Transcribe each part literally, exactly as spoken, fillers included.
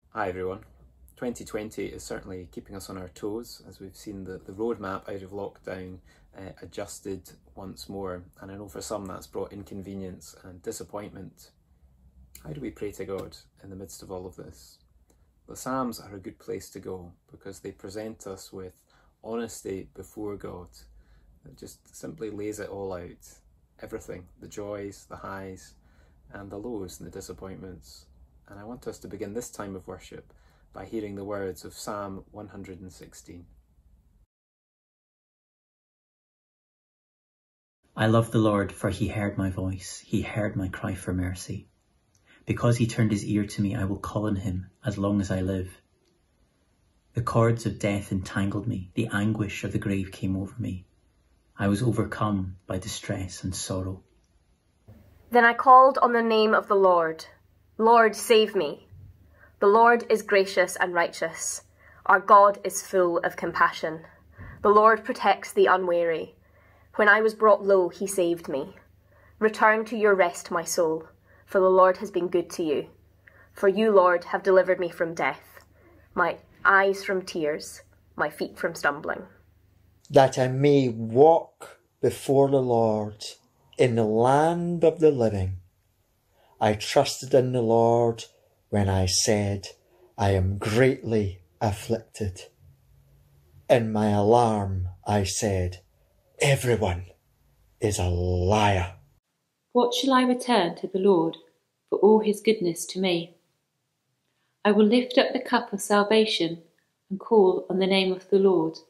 Hi everyone. twenty twenty is certainly keeping us on our toes as we've seen the, the roadmap out of lockdown uh, adjusted once more, and I know for some that's brought inconvenience and disappointment. How do we pray to God in the midst of all of this? The Psalms are a good place to go because they present us with honesty before God that just simply lays it all out. Everything, the joys, the highs and the lows and the disappointments. And I want us to begin this time of worship by hearing the words of Psalm one hundred sixteen. I love the Lord, for he heard my voice. He heard my cry for mercy. Because he turned his ear to me, I will call on him as long as I live. The cords of death entangled me. The anguish of the grave came over me. I was overcome by distress and sorrow. Then I called on the name of the Lord. Lord, save me. The Lord is gracious and righteous. Our God is full of compassion. The Lord protects the unwary. When I was brought low, he saved me. Return to your rest, my soul, for the Lord has been good to you. For you, Lord, have delivered me from death, my eyes from tears, my feet from stumbling. That I may walk before the Lord in the land of the living. I trusted in the Lord when I said, I am greatly afflicted. In my alarm I said, everyone is a liar. What shall I return to the Lord for all his goodness to me? I will lift up the cup of salvation and call on the name of the Lord.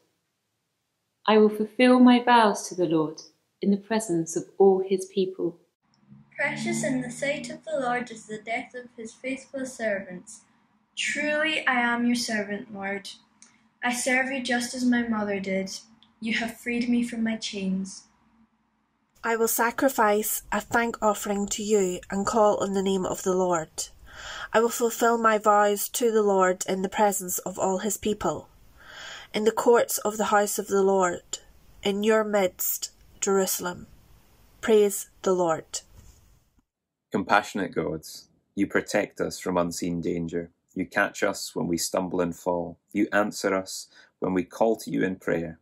I will fulfill my vows to the Lord in the presence of all his people. Precious in the sight of the Lord is the death of his faithful servants. Truly I am your servant, Lord. I serve you just as my mother did. You have freed me from my chains. I will sacrifice a thank offering to you and call on the name of the Lord. I will fulfill my vows to the Lord in the presence of all his people, in the courts of the house of the Lord, in your midst, Jerusalem. Praise the Lord. Compassionate God, you protect us from unseen danger. You catch us when we stumble and fall. You answer us when we call to you in prayer.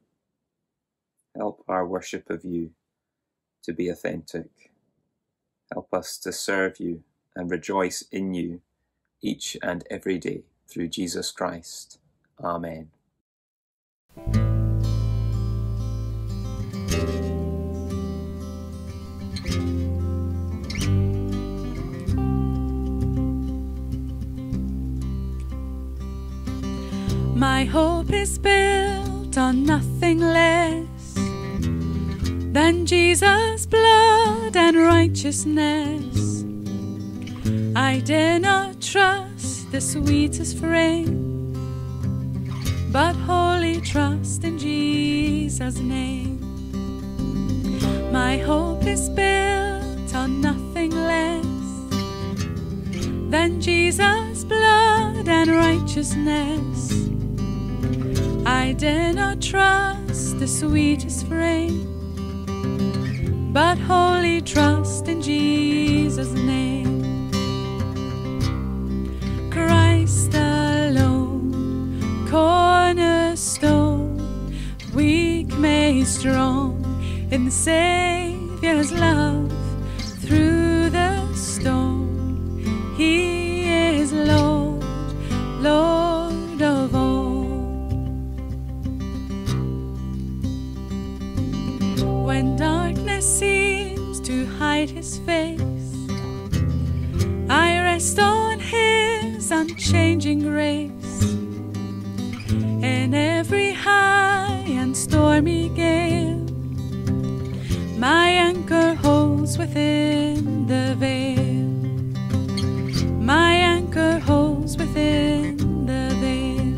Help our worship of you to be authentic. Help us to serve you and rejoice in you each and every day through Jesus Christ. Amen. My hope is built on nothing less than Jesus' blood and righteousness. I dare not trust the sweetest frame, but wholly trust in Jesus' name. My hope is built on nothing less than Jesus' blood and righteousness. I dare not trust the sweetest frame, but wholly trust in Jesus' name. Christ alone, cornerstone, weak made strong in the Saviour's love. Through the storm, he is Lord, Lord of all. When darkness seems to hide his face, I rest on his unchanging grace. In every high and stormy gale, my anchor holds within the veil. My anchor holds within the veil.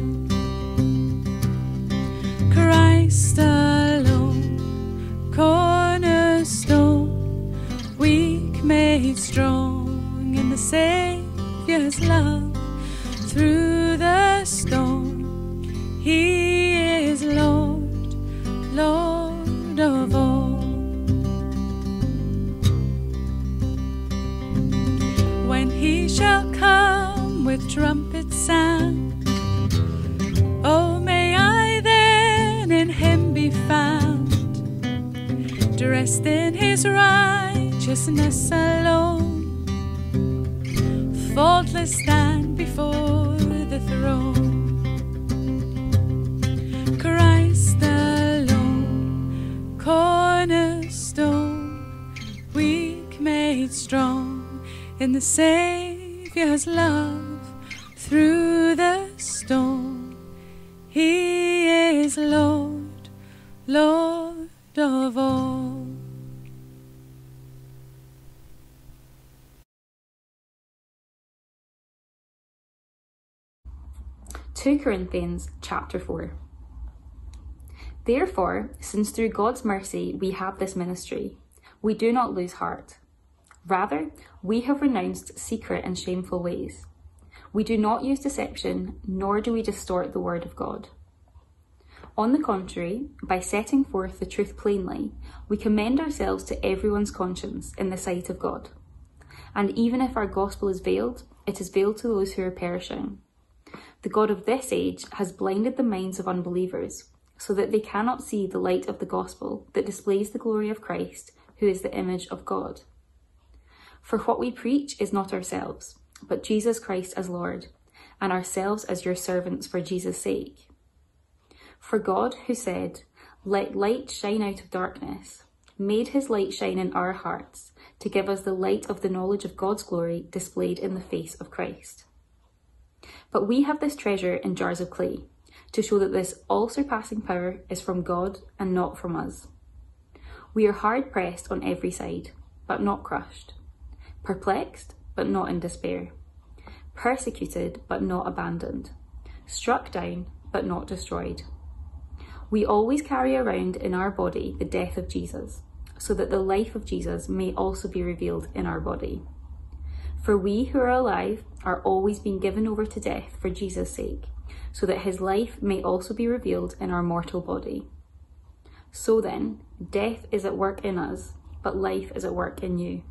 Christ alone, cornerstone, weak made strong in the Saviour's love. Through the storm, he is Lord, Lord of all. When he shall come with trumpet sound. Oh, may I then in him be found, dressed in his righteousness alone, faultless stand before the throne. Christ alone, cornerstone, weak made strong in the Saviour's love. Through the storm, he is Lord, Lord of all. Second Corinthians chapter four. Therefore, since through God's mercy we have this ministry, we do not lose heart. Rather, we have renounced secret and shameful ways. We do not use deception, nor do we distort the word of God. On the contrary, by setting forth the truth plainly, we commend ourselves to everyone's conscience in the sight of God. And even if our gospel is veiled, it is veiled to those who are perishing. The God of this age has blinded the minds of unbelievers, so that they cannot see the light of the gospel that displays the glory of Christ, who is the image of God. For what we preach is not ourselves, but Jesus Christ as Lord, and ourselves as your servants for Jesus' sake. For God, who said, "Let light shine out of darkness," made his light shine in our hearts to give us the light of the knowledge of God's glory displayed in the face of Christ. But we have this treasure in jars of clay, to show that this all-surpassing power is from God and not from us. We are hard-pressed on every side, but not crushed, perplexed, but not in despair, persecuted, but not abandoned, struck down, but not destroyed. We always carry around in our body the death of Jesus, so that the life of Jesus may also be revealed in our body. For we who are alive are always being given over to death for Jesus' sake, so that his life may also be revealed in our mortal body. So then, death is at work in us, but life is at work in you.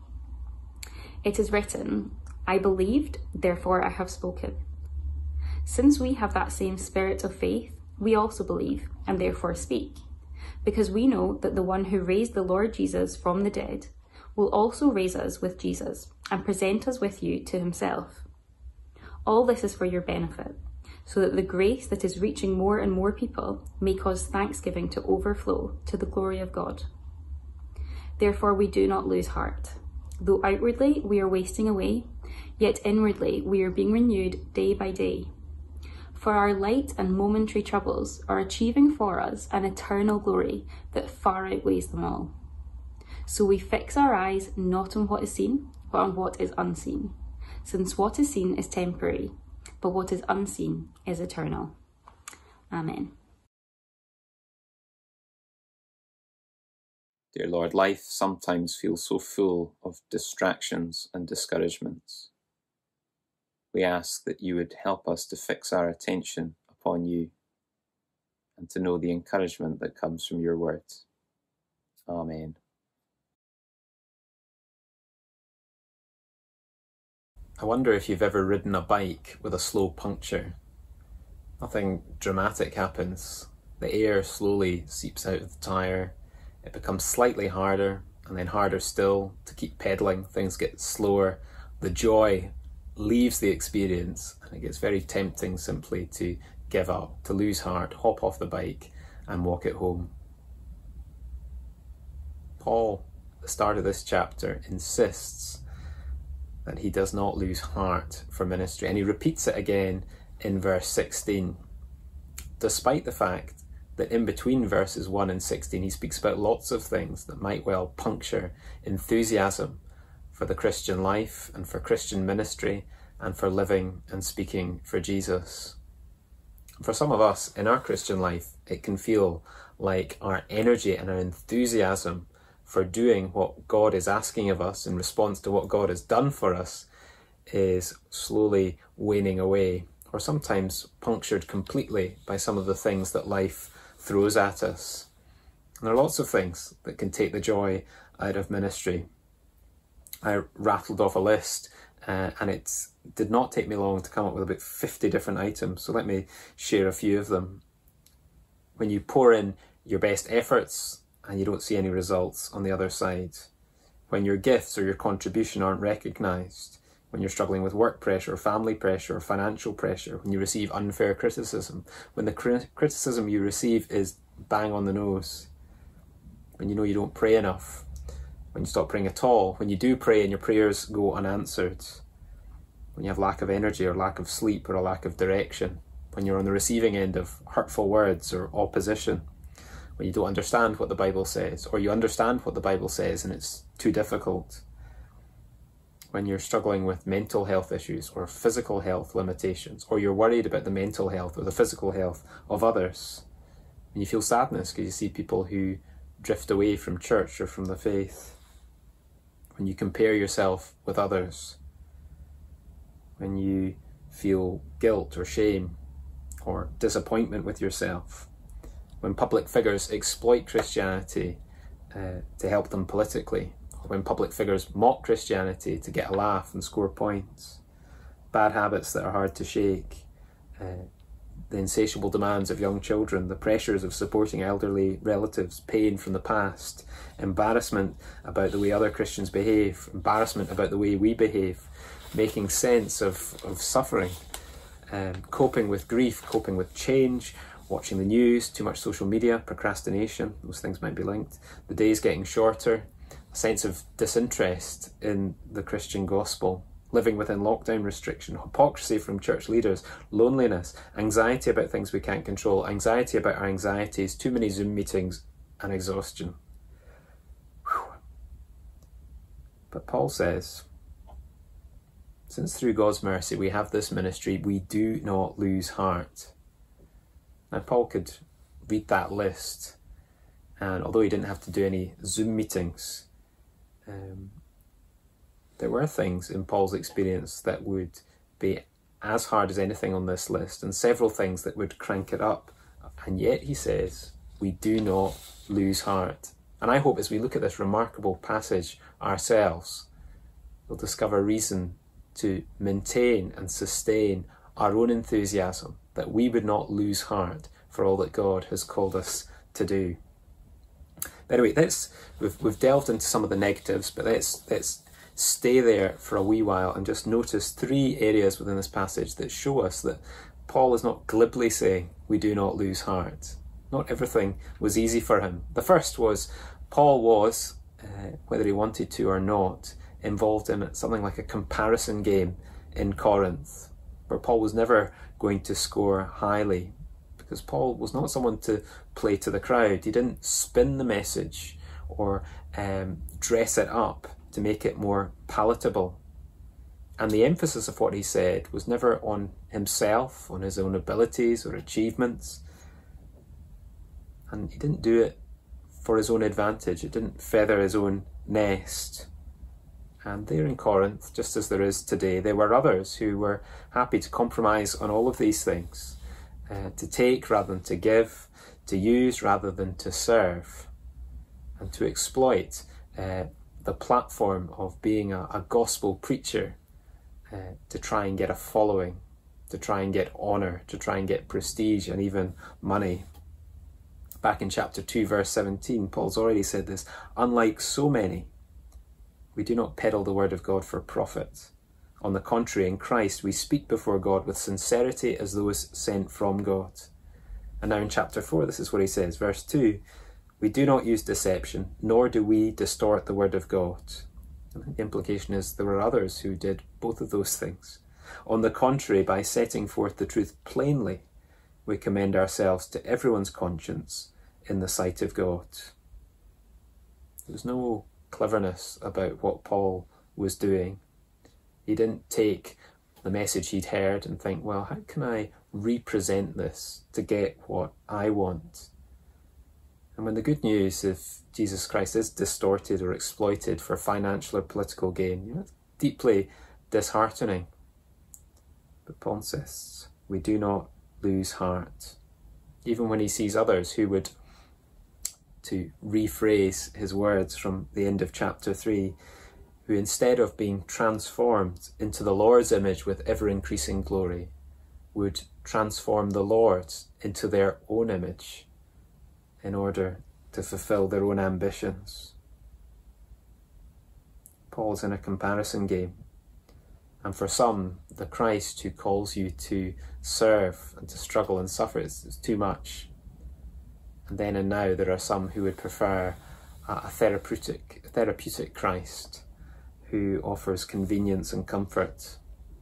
It is written, "I believed, therefore I have spoken." Since we have that same spirit of faith, we also believe, and therefore speak, because we know that the one who raised the Lord Jesus from the dead will also raise us with Jesus and present us with you to himself. All this is for your benefit, so that the grace that is reaching more and more people may cause thanksgiving to overflow to the glory of God. Therefore we do not lose heart. Though outwardly we are wasting away, yet inwardly we are being renewed day by day. For our light and momentary troubles are achieving for us an eternal glory that far outweighs them all. So we fix our eyes not on what is seen, but on what is unseen, since what is seen is temporary, but what is unseen is eternal. Amen. Dear Lord, life sometimes feels so full of distractions and discouragements. We ask that you would help us to fix our attention upon you and to know the encouragement that comes from your words. Amen. I wonder if you've ever ridden a bike with a slow puncture. Nothing dramatic happens. The air slowly seeps out of the tyre. It becomes slightly harder and then harder still to keep pedalling. Things get slower. The joy leaves the experience and it gets very tempting simply to give up, to lose heart, hop off the bike and walk it home. Paul, at the start of this chapter, insists that he does not lose heart for ministry, and he repeats it again in verse sixteen, despite the fact that in between verses one and sixteen he speaks about lots of things that might well puncture enthusiasm for the Christian life and for Christian ministry and for living and speaking for Jesus. For some of us in our Christian life, it can feel like our energy and our enthusiasm for doing what God is asking of us in response to what God has done for us is slowly waning away, or sometimes punctured completely by some of the things that life throws at us. And there are lots of things that can take the joy out of ministry. I rattled off a list Uh, and it did not take me long to come up with about fifty different items. So let me share a few of them. When you pour in your best efforts and you don't see any results on the other side. When your gifts or your contribution aren't recognised. When you're struggling with work pressure, family pressure, financial pressure. When you receive unfair criticism. When the cri- criticism you receive is bang on the nose. When you know you don't pray enough. When you stop praying at all. When you do pray and your prayers go unanswered. When you have lack of energy or lack of sleep or a lack of direction. When you're on the receiving end of hurtful words or opposition. When you don't understand what the Bible says, or you understand what the Bible says and it's too difficult. When you're struggling with mental health issues or physical health limitations, or you're worried about the mental health or the physical health of others. When you feel sadness because you see people who drift away from church or from the faith. When you compare yourself with others. When you feel guilt or shame or disappointment with yourself. When public figures exploit Christianity uh, to help them politically. Or when public figures mock Christianity to get a laugh and score points. Bad habits that are hard to shake. Uh, the insatiable demands of young children, the pressures of supporting elderly relatives, pain from the past, embarrassment about the way other Christians behave, embarrassment about the way we behave, making sense of, of suffering, um, coping with grief, coping with change, watching the news, too much social media, procrastination, those things might be linked, the days getting shorter, a sense of disinterest in the Christian gospel, living within lockdown restriction, hypocrisy from church leaders, loneliness, anxiety about things we can't control, anxiety about our anxieties, too many Zoom meetings, and exhaustion. Whew. But Paul says, since through God's mercy we have this ministry, we do not lose heart. Now Paul could read that list, and although he didn't have to do any Zoom meetings, um, there were things in Paul's experience that would be as hard as anything on this list, and several things that would crank it up. And yet he says, we do not lose heart. And I hope as we look at this remarkable passage ourselves, we'll discover reason to maintain and sustain our own enthusiasm, that we would not lose heart for all that God has called us to do. But anyway, let's, we've, we've delved into some of the negatives, but let's, let's stay there for a wee while and just notice three areas within this passage that show us that Paul is not glibly saying we do not lose heart. Not everything was easy for him. The first was Paul was, uh, whether he wanted to or not, involved in something like a comparison game in Corinth, where Paul was never going to score highly, because Paul was not someone to play to the crowd. He didn't spin the message or um, dress it up to make it more palatable. And the emphasis of what he said was never on himself, on his own abilities or achievements. And he didn't do it for his own advantage. It didn't feather his own nest. And there in Corinth, just as there is today, there were others who were happy to compromise on all of these things, uh, to take rather than to give, to use rather than to serve, and to exploit uh, the platform of being a, a gospel preacher uh, to try and get a following, to try and get honour, to try and get prestige and even money. Back in chapter two, verse seventeen, Paul's already said this, unlike so many, we do not peddle the word of God for profit. On the contrary, in Christ we speak before God with sincerity as those sent from God. And now in chapter four, this is what he says, verse two, we do not use deception, nor do we distort the word of God. And the implication is there were others who did both of those things. On the contrary, by setting forth the truth plainly, we commend ourselves to everyone's conscience in the sight of God. There's no cleverness about what Paul was doing. He didn't take the message he'd heard and think, well, how can I represent this to get what I want? And when the good news of Jesus Christ is distorted or exploited for financial or political gain, you know, it's deeply disheartening. But Paul insists, we do not lose heart. Even when he sees others who would, to rephrase his words from the end of chapter three, who instead of being transformed into the Lord's image with ever-increasing glory, would transform the Lord into their own image in order to fulfill their own ambitions. Paul's in a comparison game, and for some, the Christ who calls you to serve and to struggle and suffer is, is too much. And then and now there are some who would prefer a, a therapeutic, therapeutic Christ who offers convenience and comfort.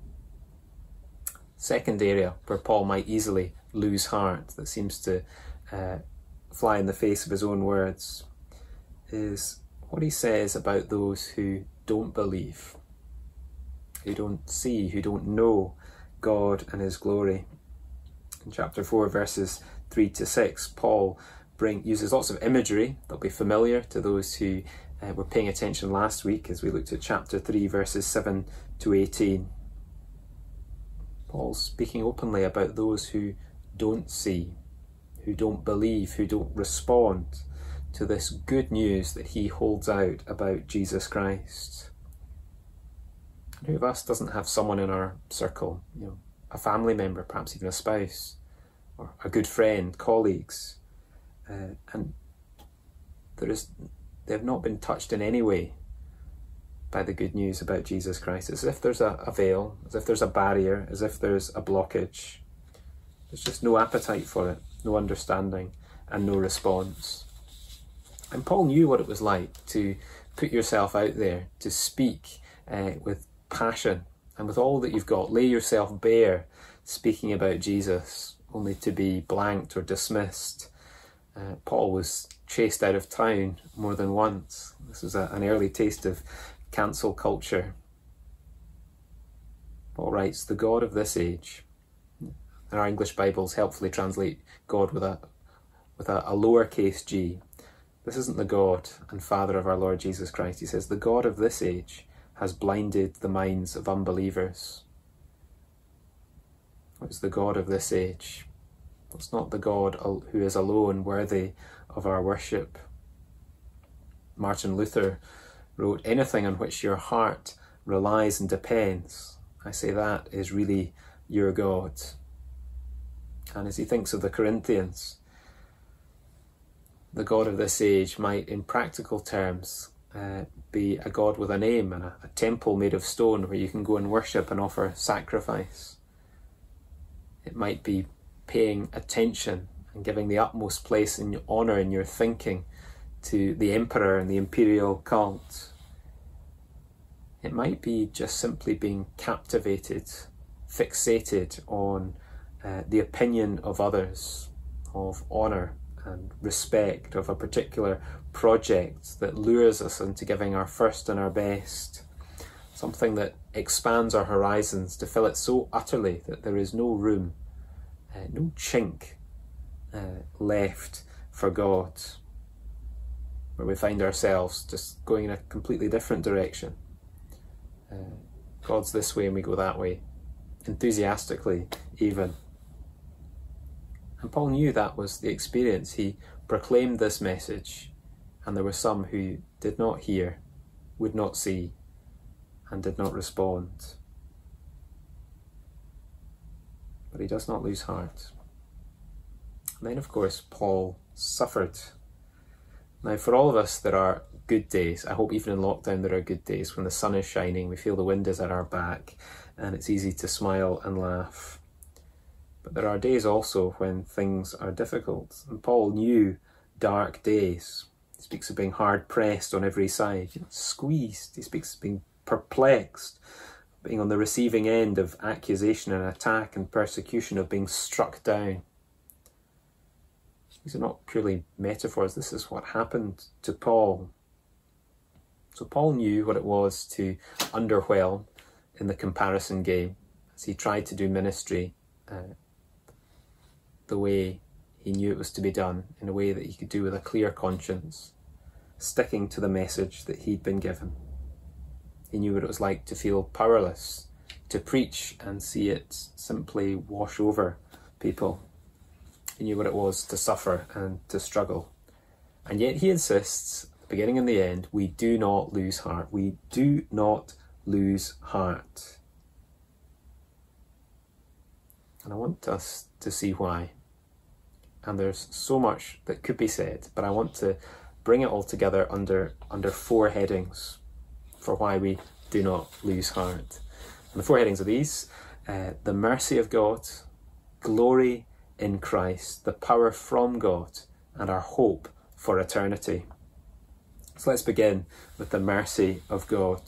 Second area where Paul might easily lose heart, that seems to uh, fly in the face of his own words, is what he says about those who don't believe, who don't see, who don't know God and his glory. In chapter four, verses three to six, Paul bring, uses lots of imagery that'll be familiar to those who uh, were paying attention last week as we looked at chapter three, verses seven to eighteen. Paul's speaking openly about those who don't see, who don't believe, who don't respond to this good news that he holds out about Jesus Christ. Who of us doesn't have someone in our circle, you know, a family member, perhaps even a spouse, or a good friend, colleagues, uh, and there is, they have not been touched in any way by the good news about Jesus Christ. As if there's a, a veil, as if there's a barrier, as if there's a blockage. There's just no appetite for it, no understanding, and no response. And Paul knew what it was like to put yourself out there, to speak uh, with passion and with all that you've got, lay yourself bare speaking about Jesus, only to be blanked or dismissed. Uh, Paul was chased out of town more than once. This was a, an early taste of cancel culture. Paul writes, the God of this age. And our English Bibles helpfully translate God with a with a, a lowercase g. This isn't the God and Father of our Lord Jesus Christ. He says, the God of this age has blinded the minds of unbelievers. It's the God of this age. It's not the God who is alone worthy of our worship. Martin Luther wrote, anything on which your heart relies and depends, I say that is really your God. And as he thinks of the Corinthians, the God of this age might, in practical terms, uh, be a God with a name and a, a temple made of stone where you can go and worship and offer sacrifice. It might be paying attention and giving the utmost place and honour in your thinking to the emperor and the imperial cult. It might be just simply being captivated, fixated on uh, the opinion of others, of honour and respect, of a particular project that lures us into giving our first and our best, something that expands our horizons to fill it so utterly that there is no room, uh, no chink uh, left for God, where we find ourselves just going in a completely different direction. Uh, God's this way and we go that way, enthusiastically even. And Paul knew that was the experience. He proclaimed this message, and there were some who did not hear, would not see, and did not respond. But he does not lose heart. And then, of course, Paul suffered. Now, for all of us, there are good days. I hope even in lockdown there are good days when the sun is shining, we feel the wind is at our back, and it's easy to smile and laugh. But there are days also when things are difficult. And Paul knew dark days. He speaks of being hard pressed on every side, you know, squeezed. He speaks of being perplexed, being on the receiving end of accusation and attack and persecution, of being struck down. These are not purely metaphors. This is what happened to Paul. So Paul knew what it was to underwhelm in the comparison game as he tried to do ministry uh, the way he knew it was to be done, in a way that he could do with a clear conscience, sticking to the message that he'd been given. He knew what it was like to feel powerless, to preach and see it simply wash over people. He knew what it was to suffer and to struggle. And yet he insists, at the beginning and the end, we do not lose heart. We do not lose heart. And I want us to see why. And there's so much that could be said, but I want to bring it all together under, under four headings for why we do not lose heart. And the four headings are these: uh, the mercy of God, glory in Christ, the power from God, and our hope for eternity. So let's begin with the mercy of God.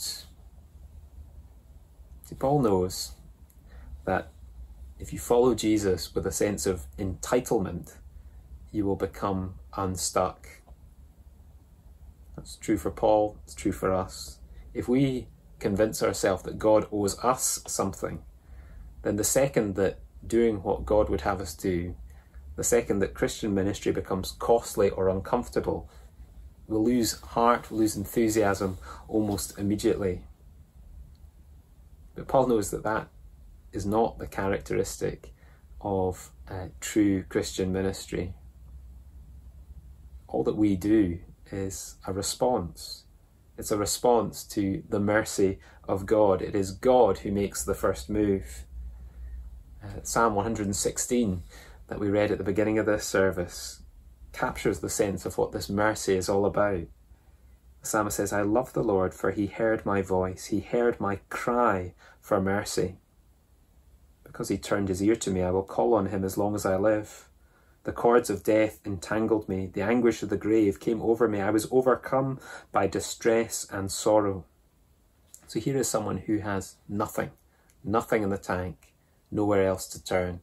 See, Paul knows that if you follow Jesus with a sense of entitlement, you will become unstuck. That's true for Paul, it's true for us. If we convince ourselves that God owes us something, then the second that doing what God would have us do, the second that Christian ministry becomes costly or uncomfortable, we'll lose heart, we'll lose enthusiasm almost immediately. But Paul knows that that is not the characteristic of uh, true Christian ministry. All that we do is a response. It's a response to the mercy of God. It is God who makes the first move. Uh, Psalm one hundred sixteen that we read at the beginning of this service captures the sense of what this mercy is all about. The psalmist says, "I love the Lord, for he heard my voice. He heard my cry for mercy. Because he turned his ear to me, I will call on him as long as I live. The cords of death entangled me. The anguish of the grave came over me. I was overcome by distress and sorrow." So here is someone who has nothing, nothing in the tank, nowhere else to turn.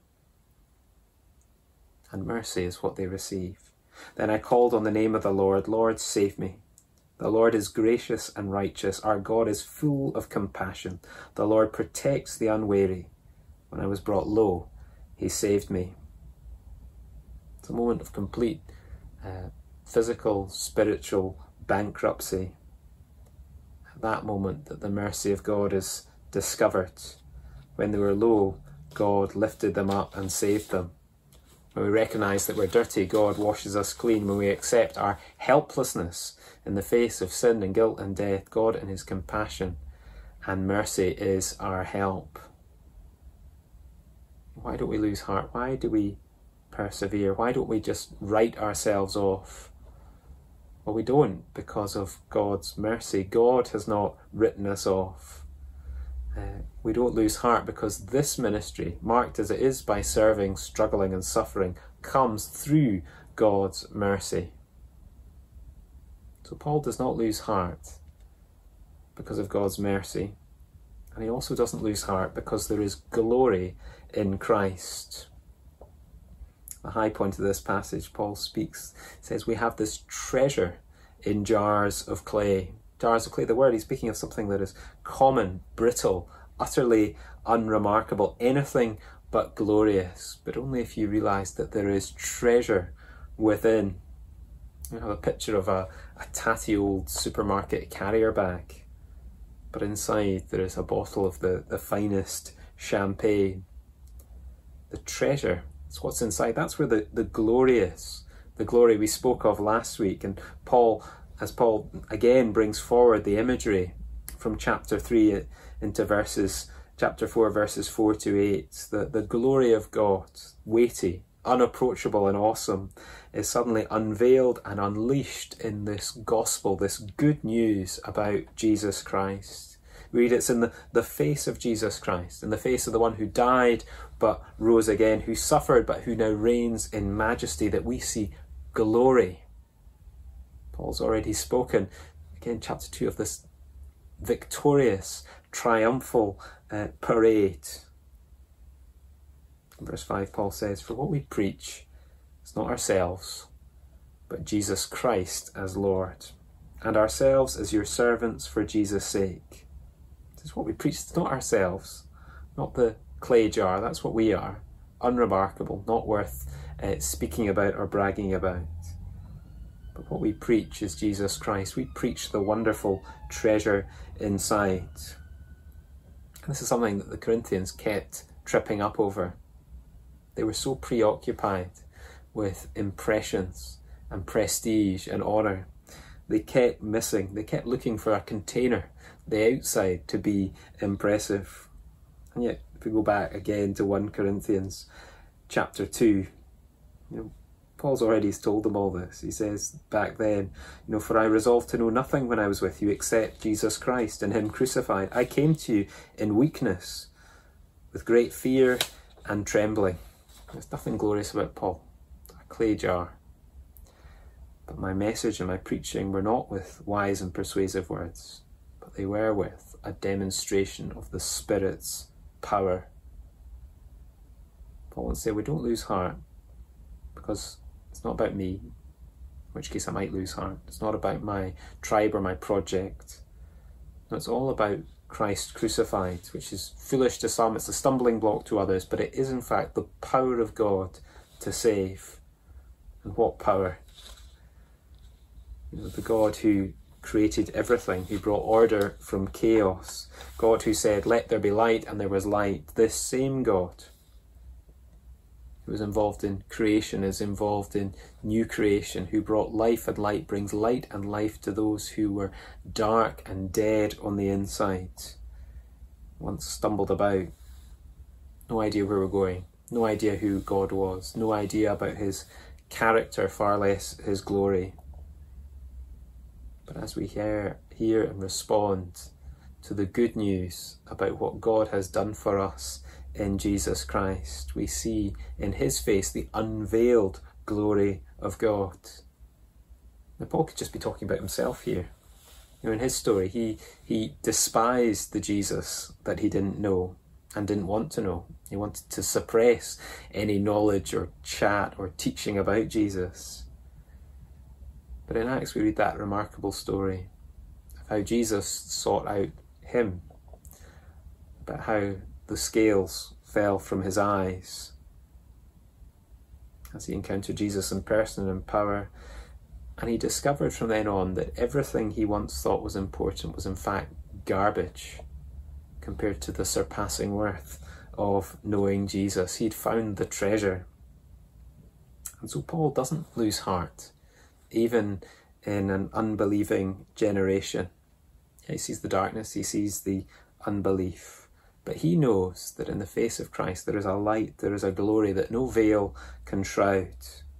And mercy is what they receive. "Then I called on the name of the Lord. Lord, save me. The Lord is gracious and righteous. Our God is full of compassion. The Lord protects the unwary. When I was brought low, he saved me." It's a moment of complete uh, physical, spiritual bankruptcy. At that moment that the mercy of God is discovered. When they were low, God lifted them up and saved them. When we recognise that we're dirty, God washes us clean. When we accept our helplessness in the face of sin and guilt and death, God in his compassion and mercy is our help. Why don't we lose heart? Why do we persevere? Why don't we just write ourselves off? Well, we don't, because of God's mercy. God has not written us off. Uh, we don't lose heart because this ministry, marked as it is by serving, struggling and suffering, comes through God's mercy. So Paul does not lose heart because of God's mercy. And he also doesn't lose heart because there is glory in Christ. The high point of this passage, Paul speaks, says we have this treasure in jars of clay. Jars of clay, the word, he's speaking of something that is common, brittle, utterly unremarkable, anything but glorious. But only if you realise that there is treasure within. You have a picture of a, a tatty old supermarket carrier bag, but inside there is a bottle of the, the finest champagne. The treasure, it's what's inside. That's where the, the glory is. The glory we spoke of last week. And Paul, as Paul again brings forward the imagery from chapter three into verses, chapter four, verses four to eight, the, the glory of God, weighty, unapproachable and awesome, is suddenly unveiled and unleashed in this gospel, this good news about Jesus Christ. We read it's in the, the face of Jesus Christ, in the face of the one who died but rose again, who suffered but who now reigns in majesty, that we see glory. Paul's already spoken, again, chapter two, of this victorious, triumphal uh, parade. In verse five, Paul says, "For what we preach is not ourselves, but Jesus Christ as Lord, and ourselves as your servants for Jesus' sake." This is what we preach. It's not ourselves, not the clay jar. That's what we are. Unremarkable, not worth uh, speaking about or bragging about. But what we preach is Jesus Christ. We preach the wonderful treasure inside. And this is something that the Corinthians kept tripping up over. They were so preoccupied with impressions and prestige and honour They kept missing. They kept looking for a container, the outside, to be impressive. And yet, if we go back again to First Corinthians chapter two, you know, Paul's already told them all this. He says back then, you know, for I resolved to know nothing when I was with you except Jesus Christ and him crucified. I came to you in weakness, with great fear and trembling. There's nothing glorious about Paul, a clay jar. But my message and my preaching were not with wise and persuasive words, but they were with a demonstration of the Spirit's power. Paul wants to say we don't lose heart, because it's not about me, in which case I might lose heart. It's not about my tribe or my project. No, it's all about Christ crucified, which is foolish to some, it's a stumbling block to others, but it is in fact the power of God to save. And what power? You know, the God who created everything, who brought order from chaos, God who said, let there be light, and there was light. This same God who was involved in creation is involved in new creation, who brought life and light, brings light and life to those who were dark and dead on the inside, once stumbled about, no idea where we're going, no idea who God was, no idea about his character, far less his glory. But as we hear, hear and respond to the good news about what God has done for us in Jesus Christ, we see in his face the unveiled glory of God. Now, Paul could just be talking about himself here. You know, in his story, he, he despised the Jesus that he didn't know and didn't want to know. He wanted to suppress any knowledge or chat or teaching about Jesus. But in Acts we read that remarkable story of how Jesus sought out him, about how the scales fell from his eyes as he encountered Jesus in person and in power, and he discovered from then on that everything he once thought was important was in fact garbage compared to the surpassing worth of knowing Jesus. He'd found the treasure. And so Paul doesn't lose heart, even in an unbelieving generation. He sees the darkness, he sees the unbelief. But he knows that in the face of Christ there is a light, there is a glory that no veil can shroud.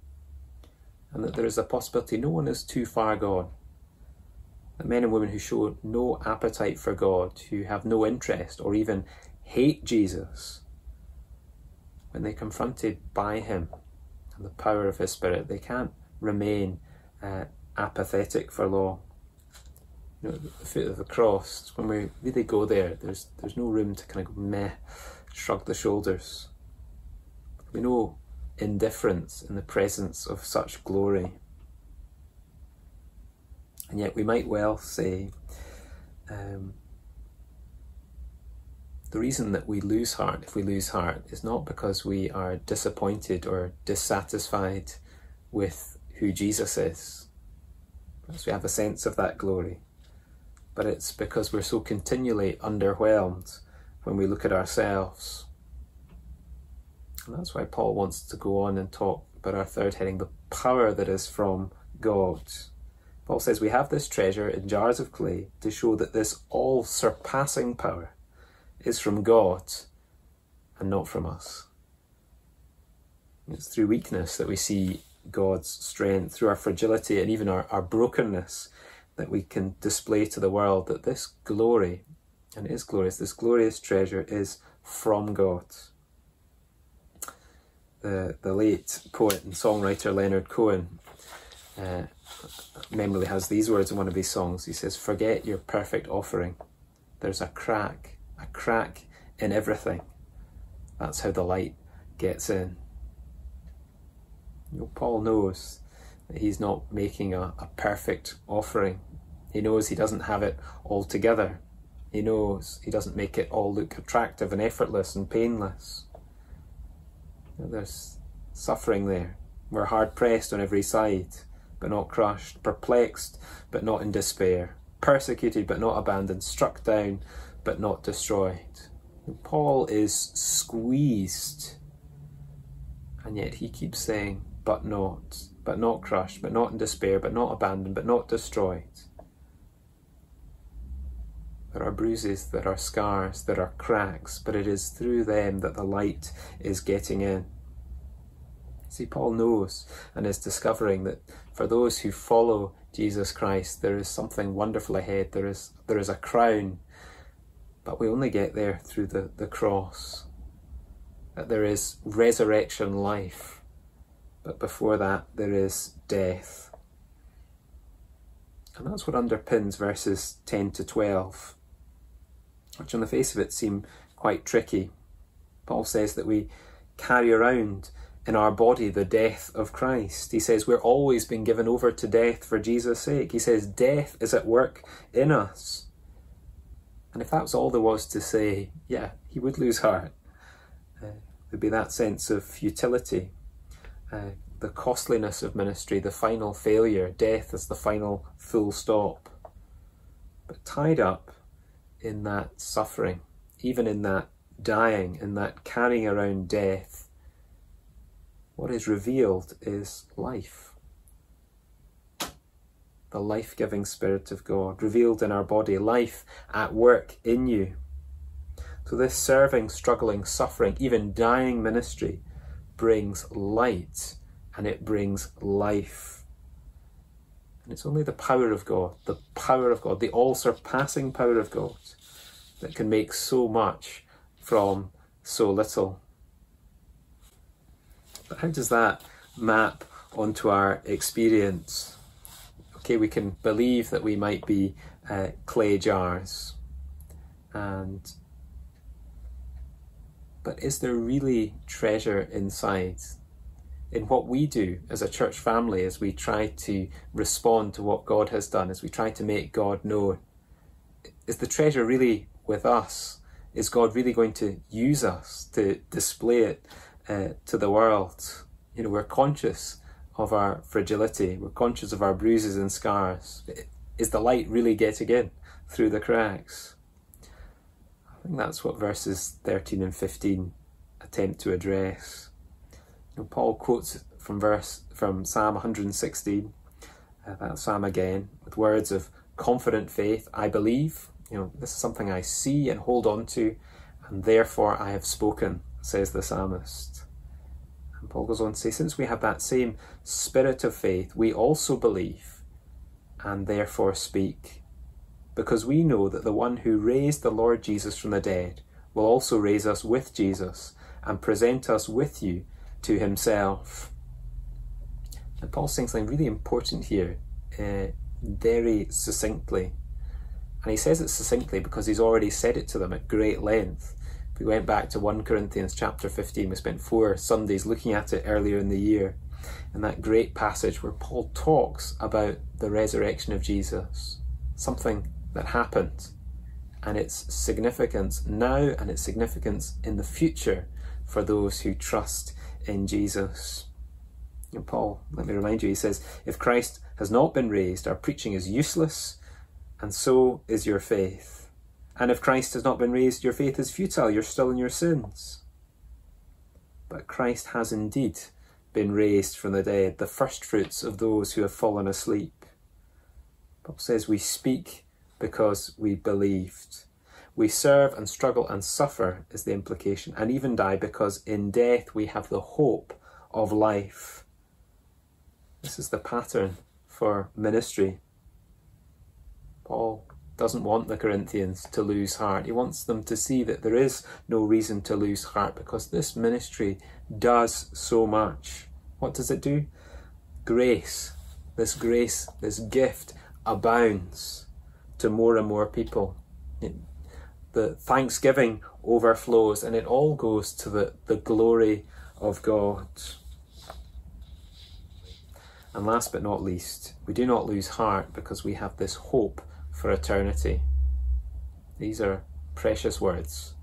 And that there is a possibility no one is too far gone. That men and women who show no appetite for God, who have no interest or even hate Jesus, when they're confronted by him and the power of his Spirit, they can't remain uh, apathetic for long. You know, the foot of the cross, when we really go there, there's there's no room to kind of go meh, shrug the shoulders. We know indifference in the presence of such glory. And yet we might well say um, the reason that we lose heart, if we lose heart, is not because we are disappointed or dissatisfied with who Jesus is, because we have a sense of that glory. But it's because we're so continually underwhelmed when we look at ourselves. And that's why Paul wants to go on and talk about our third heading, the power that is from God. Paul says we have this treasure in jars of clay to show that this all-surpassing power is from God and not from us. It's through weakness that we see God's strength, through our fragility and even our, our brokenness, that we can display to the world that this glory, and it is glorious, this glorious treasure is from God. The, the late poet and songwriter Leonard Cohen uh, memorably has these words in one of his songs. He says, forget your perfect offering. There's a crack, a crack in everything. That's how the light gets in. You know, Paul knows that he's not making a, a perfect offering. He knows he doesn't have it all together. He knows he doesn't make it all look attractive and effortless and painless. You know, there's suffering there. We're hard pressed on every side, but not crushed, perplexed, but not in despair, persecuted, but not abandoned, struck down, but not destroyed. And Paul is squeezed, and yet he keeps saying, but not but not crushed, but not in despair, but not abandoned, but not destroyed. There are bruises, there are scars, there are cracks, but it is through them that the light is getting in. See, Paul knows and is discovering that for those who follow Jesus Christ, there is something wonderful ahead. There is, there is a crown, but we only get there through the, the cross. That there is resurrection life, but before that there is death. And that's what underpins verses ten to twelve, which on the face of it seem quite tricky. Paul says that we carry around in our body the death of Christ. He says we're always being given over to death for Jesus' sake. He says death is at work in us. And if that was all there was to say, yeah, he would lose heart. Uh, there'd be that sense of futility, uh, the costliness of ministry, the final failure, death as the final full stop. But tied up in that suffering, even in that dying, in that carrying around death, what is revealed is life. The life-giving Spirit of God revealed in our body, life at work in you. So this serving, struggling, suffering, even dying ministry brings light and it brings life. And it's only the power of God, the power of God, the all-surpassing power of God that can make so much from so little. But how does that map onto our experience? Okay, we can believe that we might be uh, clay jars, and but is there really treasure inside? In what we do as a church family, as we try to respond to what God has done, as we try to make God known, is the treasure really with us? Is God really going to use us to display it uh, to the world? You know, we're conscious of our fragility, we're conscious of our bruises and scars. Is the light really getting in through the cracks? I think that's what verses thirteen and fifteen attempt to address. You know, Paul quotes from verse from Psalm one hundred sixteen, uh, that psalm again, with words of confident faith. I believe, you know, this is something I see and hold on to, and therefore I have spoken, says the psalmist. And Paul goes on to say, since we have that same spirit of faith, we also believe and therefore speak, because we know that the one who raised the Lord Jesus from the dead will also raise us with Jesus and present us with you to himself. And Paul's saying something really important here, uh, very succinctly. And he says it succinctly because he's already said it to them at great length. If we went back to First Corinthians chapter fifteen, we spent four Sundays looking at it earlier in the year, and that great passage where Paul talks about the resurrection of Jesus, something that happened, and its significance now and its significance in the future for those who trust in Jesus. And Paul, let me remind you, he says, if Christ has not been raised, our preaching is useless, and so is your faith. And if Christ has not been raised, your faith is futile, you're still in your sins. But Christ has indeed been raised from the dead, the first fruits of those who have fallen asleep. Paul says we speak because we believed. We serve and struggle and suffer is the implication, and even die because in death we have the hope of life. This is the pattern for ministry. Paul doesn't want the Corinthians to lose heart. He wants them to see that there is no reason to lose heart because this ministry does so much. What does it do? Grace, this grace, this gift abounds to more and more people. It, the thanksgiving overflows and it all goes to the, the glory of God. And last but not least, we do not lose heart because we have this hope for eternity. These are precious words.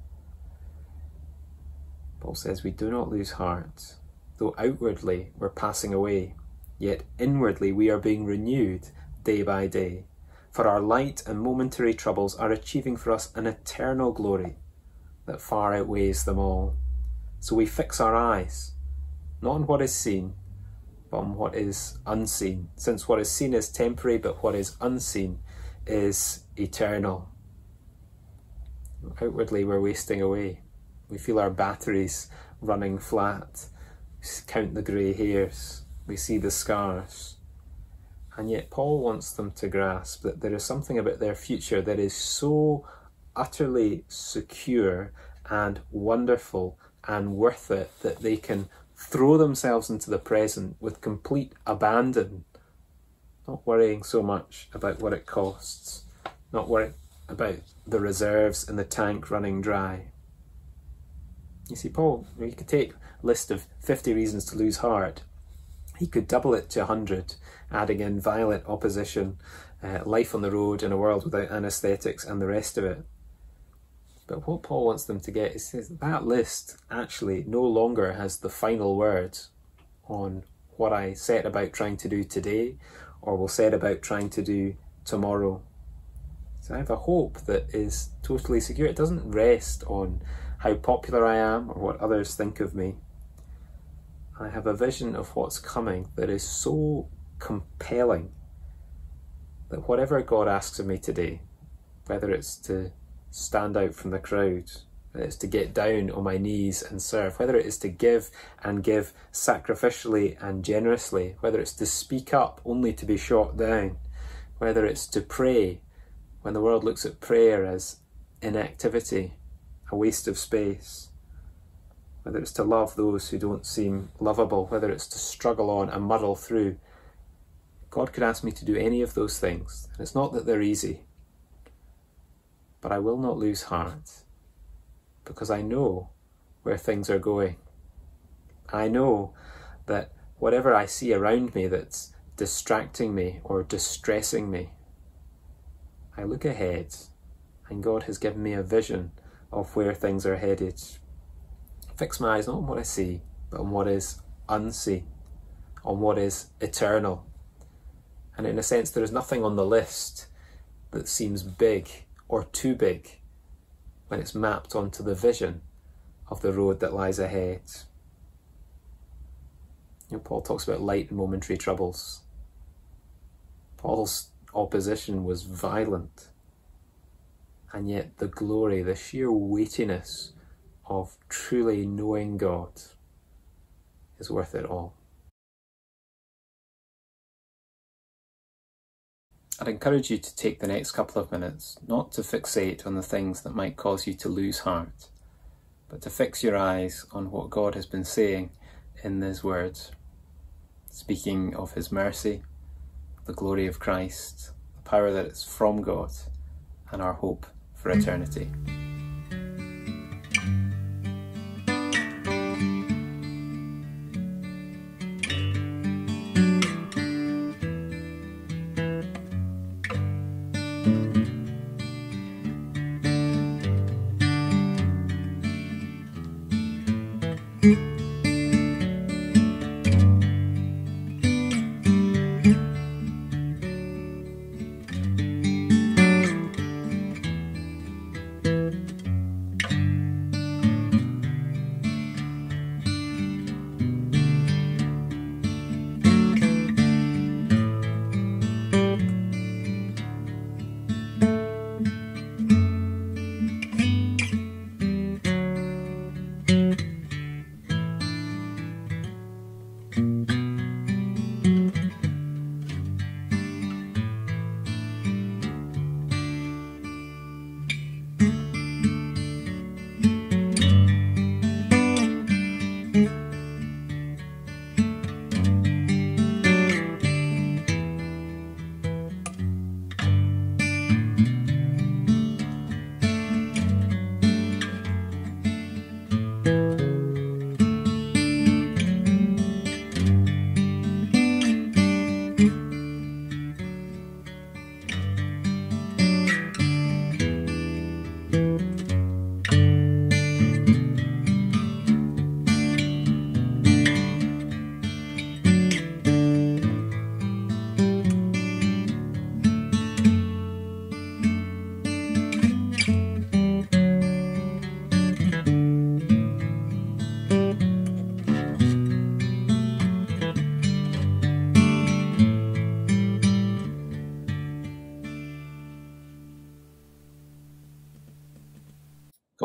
Paul says we do not lose heart, though outwardly we're passing away, yet inwardly we are being renewed day by day. For our light and momentary troubles are achieving for us an eternal glory that far outweighs them all. So we fix our eyes, not on what is seen, but on what is unseen, since what is seen is temporary, but what is unseen is eternal. Outwardly, we're wasting away. We feel our batteries running flat. We count the grey hairs. We see the scars. And yet Paul wants them to grasp that there is something about their future that is so utterly secure and wonderful and worth it that they can throw themselves into the present with complete abandon, not worrying so much about what it costs, not worrying about the reserves in the tank running dry. You see, Paul, he could take a list of fifty reasons to lose heart. He could double it to one hundred, adding in violent opposition, uh, life on the road in a world without anaesthetics and the rest of it. But what Paul wants them to get is that that list actually no longer has the final word on what I set about trying to do today or will set about trying to do tomorrow. So I have a hope that is totally secure. It doesn't rest on how popular I am or what others think of me. I have a vision of what's coming that is so compelling that whatever God asks of me today, whether it's to stand out from the crowd, whether it's to get down on my knees and serve, whether it is to give and give sacrificially and generously, whether it's to speak up only to be shot down, whether it's to pray when the world looks at prayer as inactivity, a waste of space, whether it's to love those who don't seem lovable, whether it's to struggle on and muddle through. God could ask me to do any of those things, and it's not that they're easy, but I will not lose heart, because I know where things are going. I know that whatever I see around me that's distracting me or distressing me, I look ahead, and God has given me a vision of where things are headed. Fix my eyes not on what I see, but on what is unseen, on what is eternal. And in a sense, there is nothing on the list that seems big or too big when it's mapped onto the vision of the road that lies ahead. You know, Paul talks about light and momentary troubles. Paul's opposition was violent, and yet the glory, the sheer weightiness of truly knowing God is worth it all. I'd encourage you to take the next couple of minutes not to fixate on the things that might cause you to lose heart, but to fix your eyes on what God has been saying in His words, speaking of His mercy, the glory of Christ, the power that is from God, and our hope for eternity.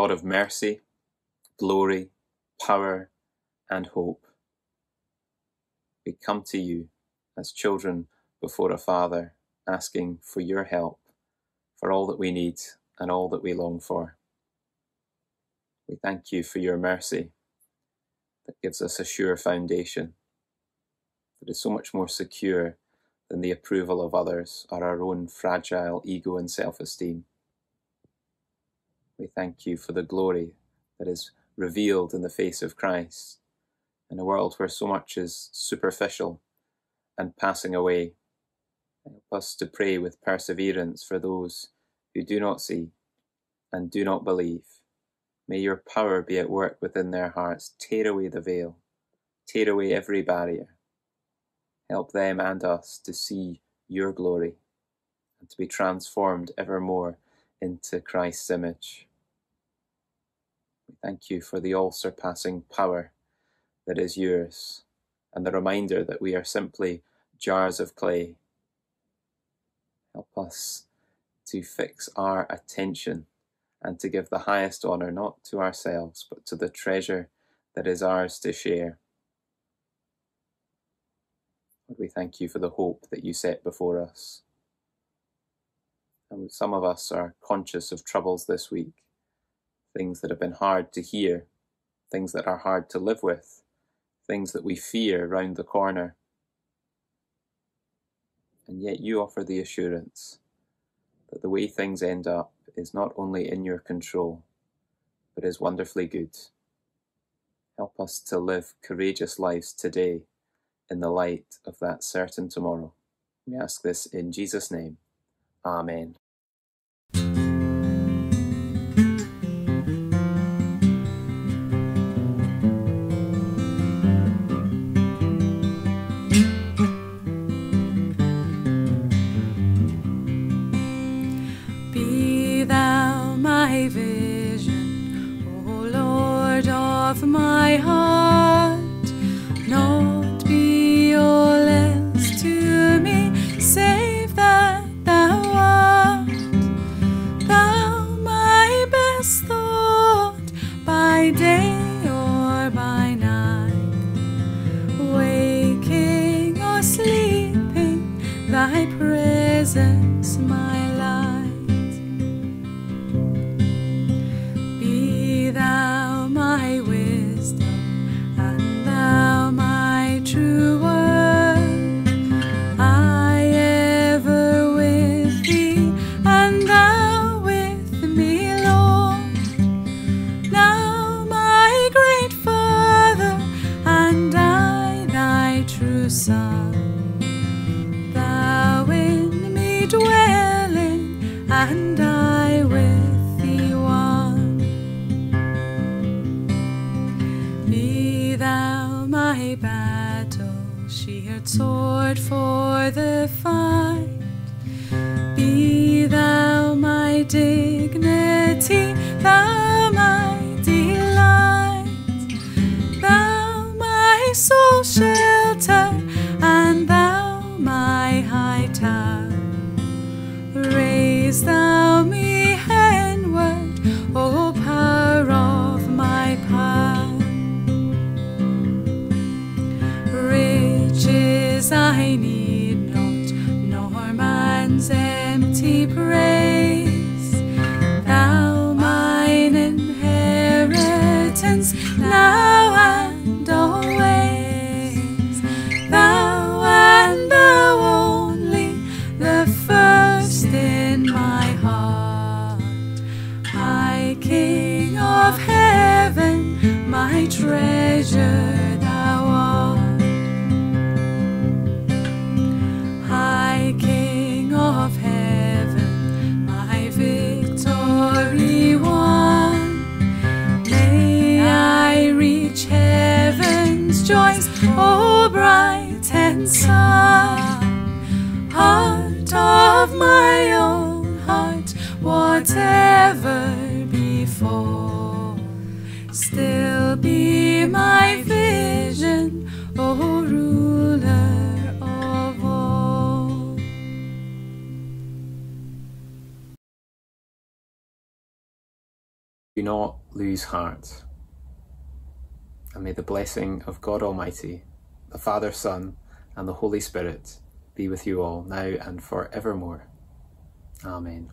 God of mercy, glory, power, and hope. We come to you as children before a Father, asking for your help, for all that we need and all that we long for. We thank you for your mercy that gives us a sure foundation, that is so much more secure than the approval of others or our own fragile ego and self-esteem. We thank you for the glory that is revealed in the face of Christ in a world where so much is superficial and passing away. Help us to pray with perseverance for those who do not see and do not believe. May your power be at work within their hearts. Tear away the veil. Tear away every barrier. Help them and us to see your glory and to be transformed ever more into Christ's image. We thank you for the all-surpassing power that is yours and the reminder that we are simply jars of clay. Help us to fix our attention and to give the highest honour not to ourselves but to the treasure that is ours to share. Lord, we thank you for the hope that you set before us. And some of us are conscious of troubles this week, things that have been hard to hear, things that are hard to live with, things that we fear round the corner. And yet you offer the assurance that the way things end up is not only in your control, but is wonderfully good. Help us to live courageous lives today in the light of that certain tomorrow. We ask this in Jesus' name. Amen. Be thou my vision, O Lord of my heart, not be all else to me, save that thou art. Thou my best thought, by day or by night, waking or sleeping, thy presence my light. Be thou my wisdom, and thou my true word. I ever with thee, and thou with me, Lord. Now my great Father, and I thy true Son, thou in me dwelling, and I with thee one. Be thou my battle-shielded sword for the fight. Be thou my dignity, thou my delight. Thou my soul shelter, and thou my high tower. Raise thou me heavenward, O power of my path. Riches I need not, nor man's empty praise. Thou mine inheritance, now and always. Thou and thou only, the first in my heart. My King of heaven, my treasure thou art. High King of heaven, my victory won. May I reach heaven's joys, O bright and sun. Heart of my own heart, whatever befall, still be my vision, O ruler of all. You not lose heart. And may the blessing of God Almighty, the Father, Son, and the Holy Spirit be with you all, now and for evermore. Amen.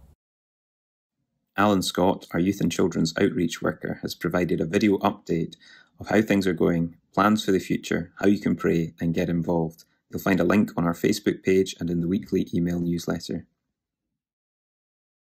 Alan Scott, our Youth and Children's Outreach Worker, has provided a video update of how things are going, plans for the future, how you can pray and get involved. You'll find a link on our Facebook page and in the weekly email newsletter.